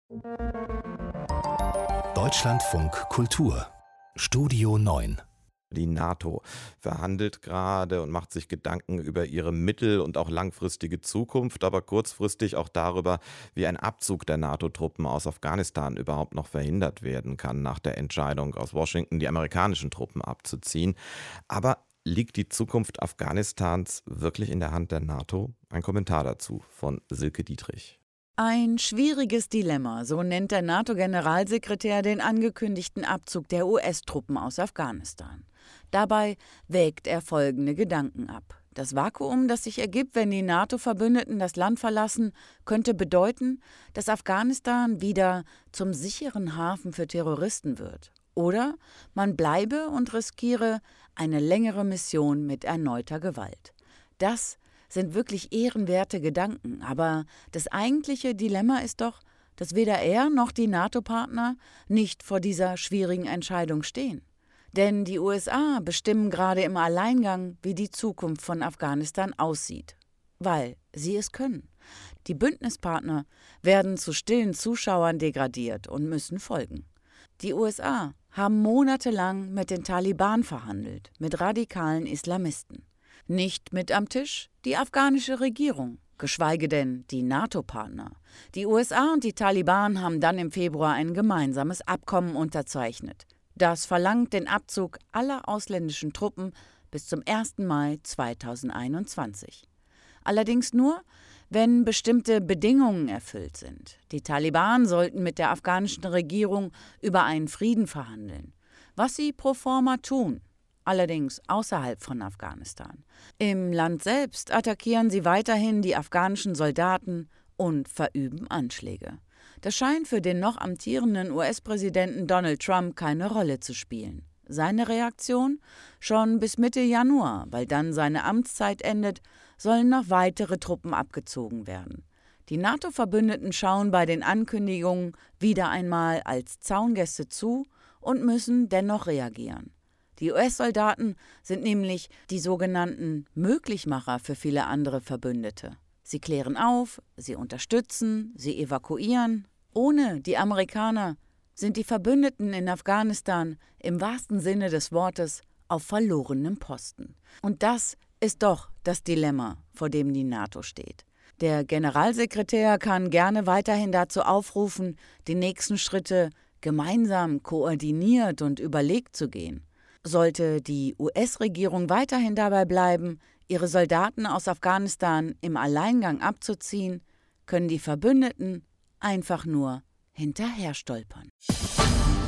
Deutschlandfunk Kultur Studio 9. Die NATO verhandelt gerade und macht sich Gedanken über ihre mittel- und auch langfristige Zukunft, aber kurzfristig auch darüber, wie ein Abzug der NATO-Truppen aus Afghanistan überhaupt noch verhindert werden kann nach der Entscheidung aus Washington, die amerikanischen Truppen abzuziehen. Aber liegt die Zukunft Afghanistans wirklich in der Hand der NATO? Ein Kommentar dazu von Silke Dietrich. Ein schwieriges Dilemma, so nennt der NATO-Generalsekretär den angekündigten Abzug der US-Truppen aus Afghanistan. Dabei wägt er folgende Gedanken ab. Das Vakuum, das sich ergibt, wenn die NATO-Verbündeten das Land verlassen, könnte bedeuten, dass Afghanistan wieder zum sicheren Hafen für Terroristen wird. Oder man bleibe und riskiere eine längere Mission mit erneuter Gewalt. Das sind wirklich ehrenwerte Gedanken, aber das eigentliche Dilemma ist doch, dass weder er noch die NATO-Partner nicht vor dieser schwierigen Entscheidung stehen. Denn die USA bestimmen gerade im Alleingang, wie die Zukunft von Afghanistan aussieht, weil sie es können. Die Bündnispartner werden zu stillen Zuschauern degradiert und müssen folgen. Die USA haben monatelang mit den Taliban verhandelt, mit radikalen Islamisten. Nicht mit am Tisch die afghanische Regierung, geschweige denn die NATO-Partner. Die USA und die Taliban haben dann im Februar ein gemeinsames Abkommen unterzeichnet. Das verlangt den Abzug aller ausländischen Truppen bis zum 1. Mai 2021. Allerdings nur, wenn bestimmte Bedingungen erfüllt sind. Die Taliban sollten mit der afghanischen Regierung über einen Frieden verhandeln, was sie pro forma tun. Allerdings außerhalb von Afghanistan. Im Land selbst attackieren sie weiterhin die afghanischen Soldaten und verüben Anschläge. Das scheint für den noch amtierenden US-Präsidenten Donald Trump keine Rolle zu spielen. Seine Reaktion? Schon bis Mitte Januar, weil dann seine Amtszeit endet, sollen noch weitere Truppen abgezogen werden. Die NATO-Verbündeten schauen bei den Ankündigungen wieder einmal als Zaungäste zu und müssen dennoch reagieren. Die US-Soldaten sind nämlich die sogenannten Möglichmacher für viele andere Verbündete. Sie klären auf, sie unterstützen, sie evakuieren. Ohne die Amerikaner sind die Verbündeten in Afghanistan im wahrsten Sinne des Wortes auf verlorenem Posten. Und das ist doch das Dilemma, vor dem die NATO steht. Der Generalsekretär kann gerne weiterhin dazu aufrufen, die nächsten Schritte gemeinsam koordiniert und überlegt zu gehen. Sollte die US-Regierung weiterhin dabei bleiben, ihre Soldaten aus Afghanistan im Alleingang abzuziehen, können die Verbündeten einfach nur hinterher stolpern.